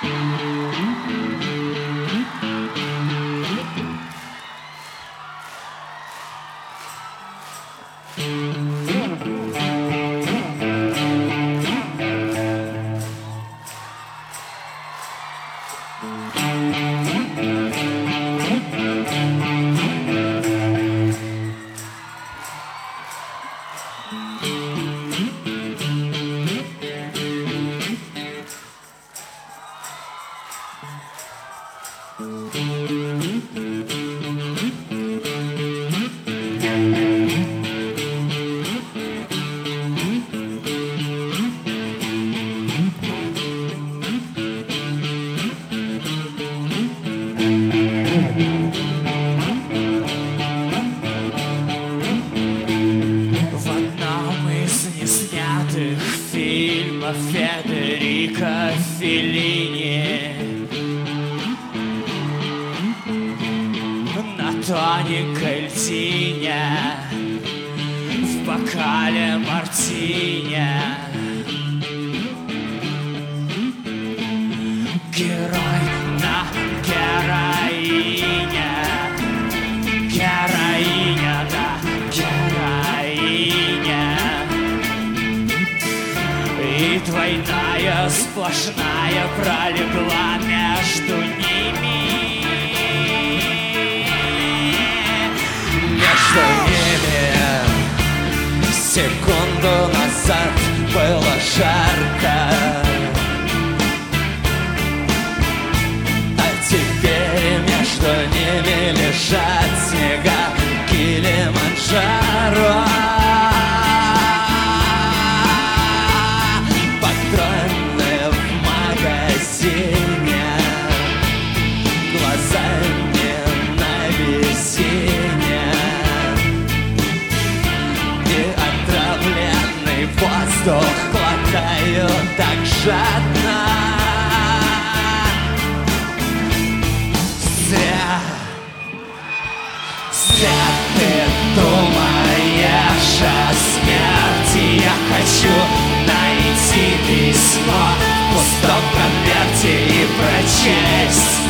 Федерико Феллини на тоненькой льдине в бокале мартини. Герой на героине, героиня, да, героиня. И двойная сплошная пролегла между ними. Между ними секунду назад было жарко, а теперь между ними лежат снега Килиманджаро. Воздух хватаю так жадно. Зря ты думаешь о смерти. Я хочу найти письмо в пустом конверте и прочесть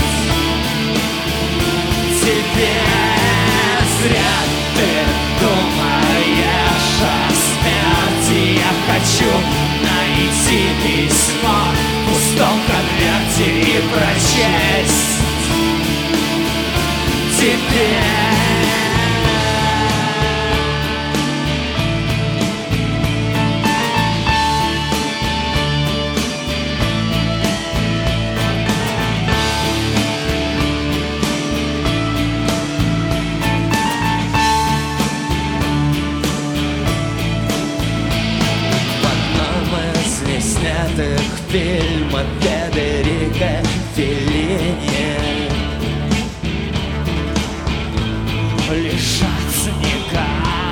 тебе. Зря ты думаешь о смерти. Я хочу найти письмо в пустом конверте и прочесть тебе. Фильма Федерико Феллини лежат снега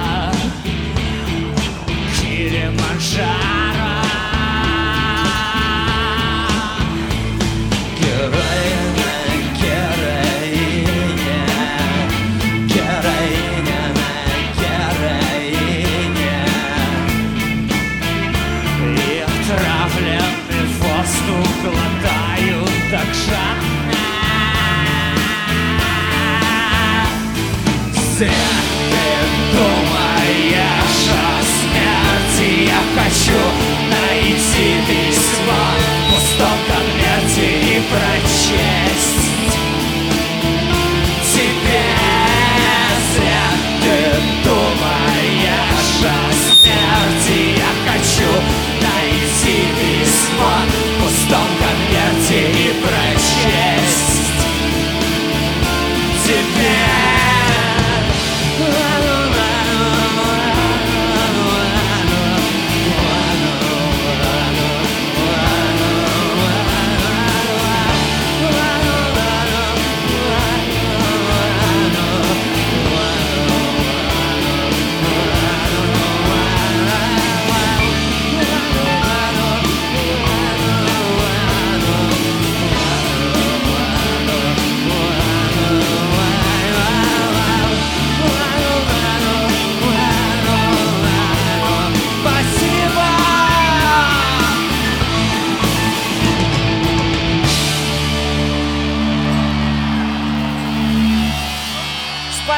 Килиманджаро. Героиня, героиня, героиня на героине. И отравленный воздух глотаю так жадно. Зря ты думаешь о смерти. Я хочу найти письмо в пустом конверте и прочесть тебе. Зря ты думаешь о смерти. Я хочу найти письмо в пустом конверте и прочесть тебе.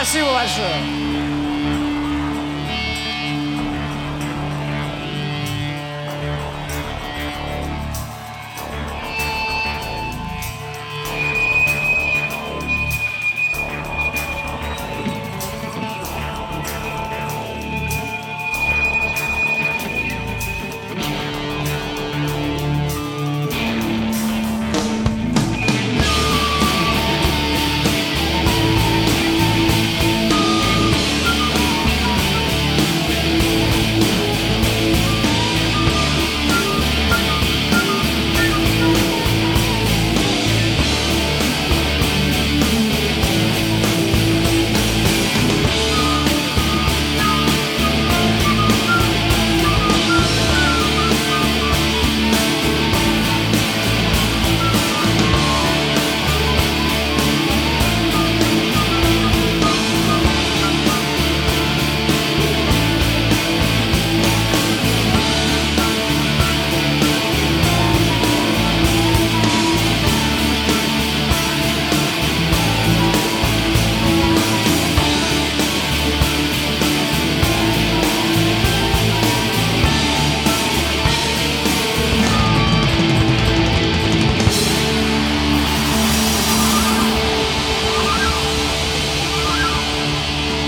Спасибо большое.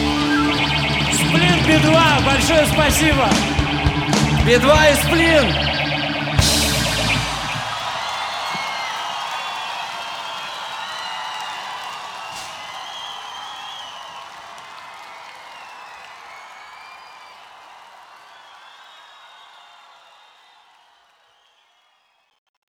Би-2, большое спасибо. Би-2 и Сплин.